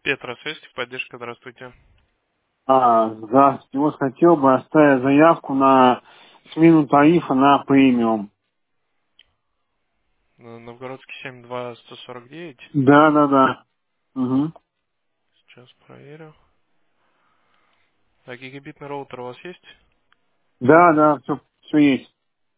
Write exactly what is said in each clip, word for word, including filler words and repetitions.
Петра, связь, поддержка, здравствуйте. А, здравствуйте. Вот хотел бы оставить заявку на смену тарифа на премиум. На- Новгородский семь два сто сорок девять. Да, да, да. Угу. Сейчас проверю. А гигабитный роутер у вас есть? Да, да, все, все есть.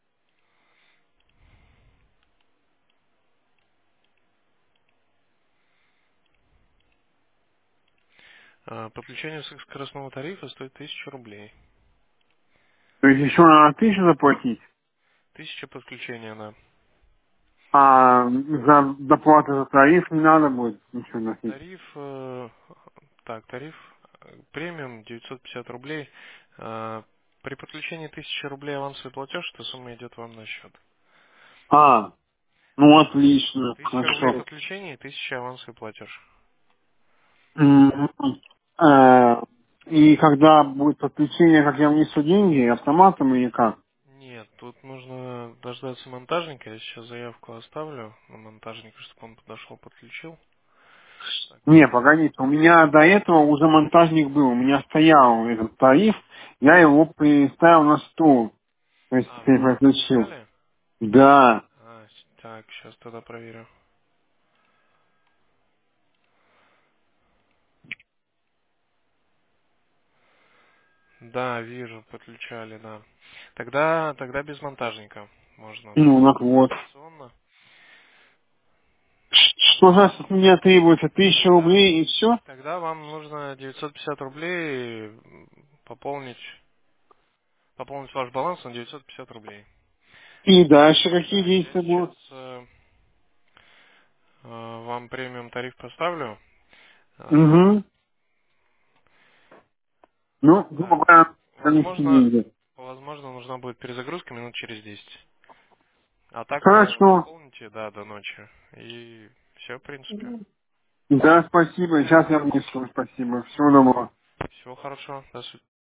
А, Подключение скоростного тарифа стоит тысячу рублей. То есть еще надо тысячу заплатить, Тысяча подключения на а за доплату за тариф не надо будет ничего носить. тариф. э, Так, тариф э, премиум девятьсот пятьдесят рублей. А, При подключении тысячи рублей авансовый платеж, эта сумма идет вам на счет. А, ну отлично, Тысяча рублей хорошо. подключение и тысяча авансовый платеж. М, э, И когда будет подключение, как я внесу деньги, автоматом или как? Нет, тут нужно дождаться монтажника. Я сейчас заявку оставлю на монтажника, чтобы он подошел, подключил. Так, Не, сейчас. погодите, у меня до этого уже монтажник был, у меня стоял этот тариф, я его приставил на стул, то есть А, вы его переключил. подключали? Да, А, с- так, сейчас тогда проверю. Да, вижу, подключали, да. Тогда, тогда без монтажника можно ну так вот. дистанционно. Ш- Что же от меня требуется? Тысяча Тогда, рублей и все? тогда вам нужно девятьсот пятьдесят рублей м, пополнить, пополнить ваш баланс на девятьсот пятьдесят рублей. И дальше какие Так, я действия сейчас будут? э, э, вам премиум тариф поставлю. Э, Угу. Ну, грубо Так, говоря, занести возможно, деньги. возможно, нужна будет перезагрузка минут через десять. А так э, Хорошо. пополните, да, до ночи. И все, в принципе. Да, спасибо. Сейчас я внесу. Спасибо. Всего доброго. Всего хорошего. До свидания.